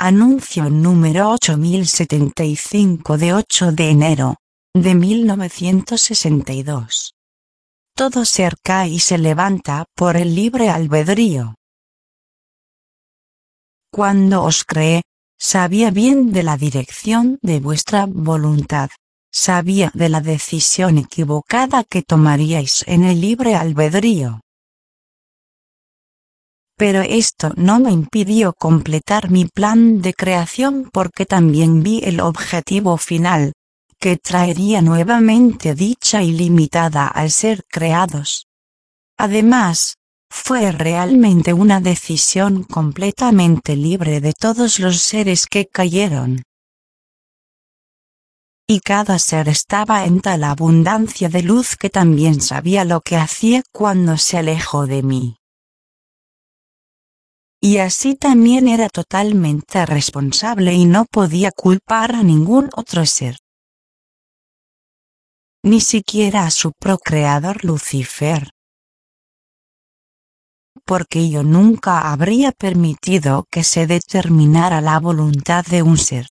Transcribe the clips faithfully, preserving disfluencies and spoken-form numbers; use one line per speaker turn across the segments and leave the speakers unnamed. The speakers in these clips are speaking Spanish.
Anuncio número ocho mil setenta y cinco de ocho de enero de mil novecientos sesenta y dos. Todo ser cae y se levanta por el libre albedrío. Cuando os creé, sabía bien de la dirección de vuestra voluntad, sabía de la decisión equivocada que tomaríais en el libre albedrío. Pero esto no me impidió completar mi plan de creación porque también vi el objetivo final, que traería nuevamente dicha ilimitada al ser creados. Además, fue realmente una decisión completamente libre de todos los seres que cayeron. Y cada ser estaba en tal abundancia de luz que también sabía lo que hacía cuando se alejó de mí. Y así también era totalmente responsable y no podía culpar a ningún otro ser. Ni siquiera a su procreador Lucifer. Porque yo nunca habría permitido que se determinara la voluntad de un ser.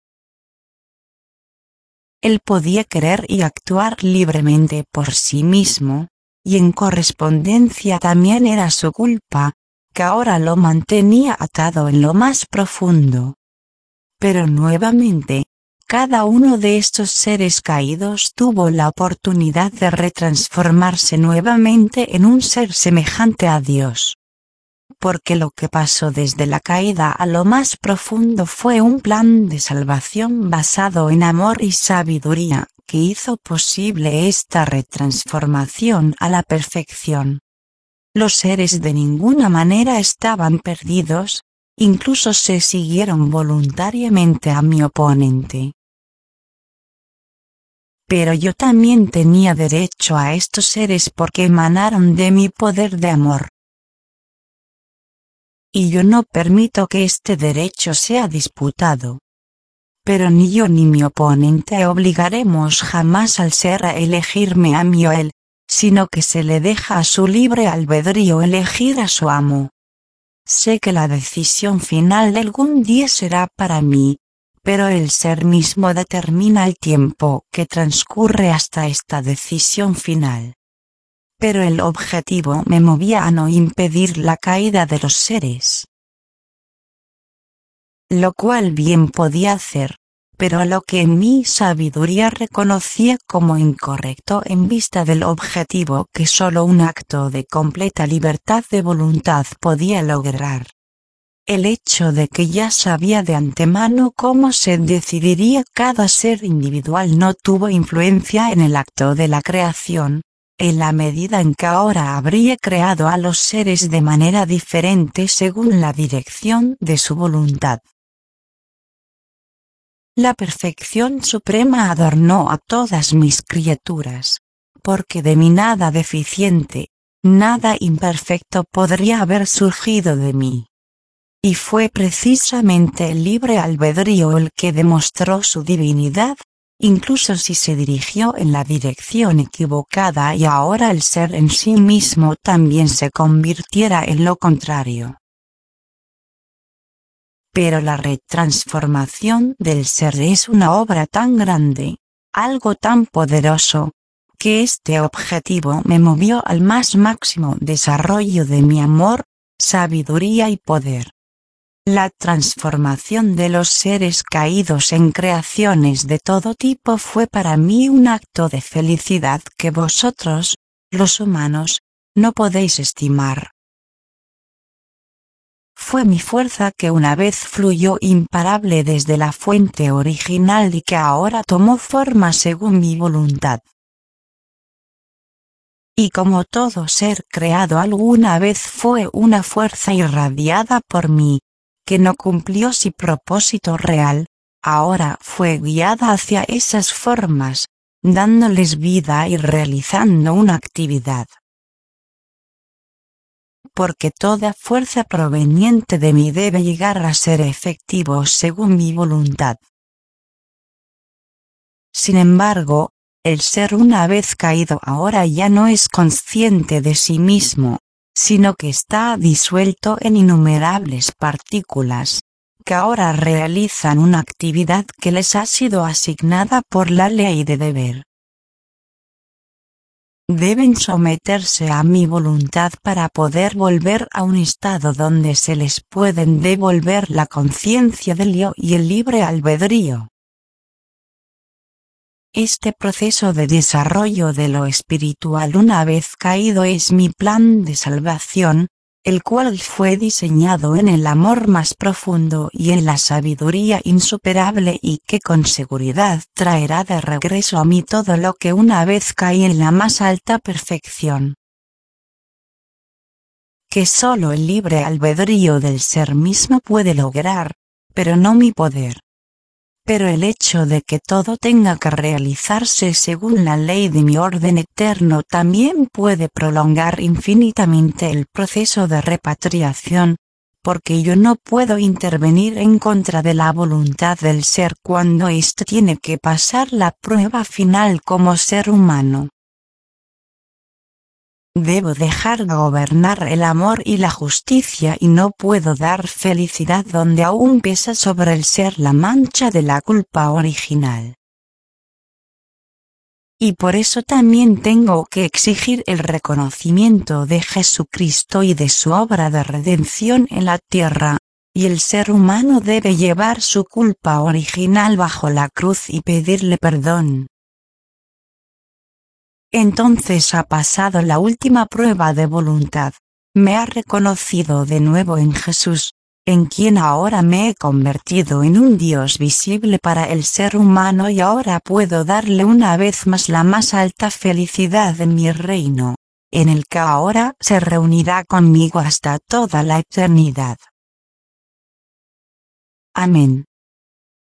Él podía querer y actuar libremente por sí mismo, y en correspondencia también era su culpa, que ahora lo mantenía atado en lo más profundo. Pero nuevamente, cada uno de estos seres caídos tuvo la oportunidad de retransformarse nuevamente en un ser semejante a Dios. Porque lo que pasó desde la caída a lo más profundo fue un plan de salvación basado en amor y sabiduría, que hizo posible esta retransformación a la perfección. Los seres de ninguna manera estaban perdidos, incluso se siguieron voluntariamente a mi oponente. Pero yo también tenía derecho a estos seres porque emanaron de mi poder de amor. Y yo no permito que este derecho sea disputado. Pero ni yo ni mi oponente obligaremos jamás al ser a elegirme a mí o él, sino que se le deja a su libre albedrío elegir a su amo. Sé que la decisión final algún día será para mí, pero el ser mismo determina el tiempo que transcurre hasta esta decisión final. Pero el objetivo me movía a no impedir la caída de los seres. Lo cual bien podía hacer, pero lo que en mi sabiduría reconocía como incorrecto en vista del objetivo que solo un acto de completa libertad de voluntad podía lograr. El hecho de que ya sabía de antemano cómo se decidiría cada ser individual no tuvo influencia en el acto de la creación, en la medida en que ahora habría creado a los seres de manera diferente según la dirección de su voluntad. La perfección suprema adornó a todas mis criaturas, porque de mi nada deficiente, nada imperfecto podría haber surgido de mí. Y fue precisamente el libre albedrío el que demostró su divinidad, incluso si se dirigió en la dirección equivocada y ahora el ser en sí mismo también se convirtiera en lo contrario. Pero la retransformación del ser es una obra tan grande, algo tan poderoso, que este objetivo me movió al más máximo desarrollo de mi amor, sabiduría y poder. La transformación de los seres caídos en creaciones de todo tipo fue para mí un acto de felicidad que vosotros, los humanos, no podéis estimar. Fue mi fuerza que una vez fluyó imparable desde la fuente original y que ahora tomó forma según mi voluntad. Y como todo ser creado alguna vez fue una fuerza irradiada por mí, que no cumplió su propósito real, ahora fue guiada hacia esas formas, dándoles vida y realizando una actividad. Porque toda fuerza proveniente de mí debe llegar a ser efectivo según mi voluntad. Sin embargo, el ser una vez caído ahora ya no es consciente de sí mismo, sino que está disuelto en innumerables partículas, que ahora realizan una actividad que les ha sido asignada por la ley de deber. Deben someterse a mi voluntad para poder volver a un estado donde se les pueden devolver la conciencia del yo y el libre albedrío. Este proceso de desarrollo de lo espiritual una vez caído es mi plan de salvación, el cual fue diseñado en el amor más profundo y en la sabiduría insuperable y que con seguridad traerá de regreso a mí todo lo que una vez caí en la más alta perfección. Que solo el libre albedrío del ser mismo puede lograr, pero no mi poder. Pero el hecho de que todo tenga que realizarse según la ley de mi orden eterno también puede prolongar infinitamente el proceso de repatriación, porque yo no puedo intervenir en contra de la voluntad del ser cuando éste tiene que pasar la prueba final como ser humano. Debo dejar gobernar el amor y la justicia y no puedo dar felicidad donde aún pesa sobre el ser la mancha de la culpa original. Y por eso también tengo que exigir el reconocimiento de Jesucristo y de su obra de redención en la tierra, y el ser humano debe llevar su culpa original bajo la cruz y pedirle perdón. Entonces ha pasado la última prueba de voluntad, me ha reconocido de nuevo en Jesús, en quien ahora me he convertido en un Dios visible para el ser humano y ahora puedo darle una vez más la más alta felicidad en mi reino, en el que ahora se reunirá conmigo hasta toda la eternidad. Amén.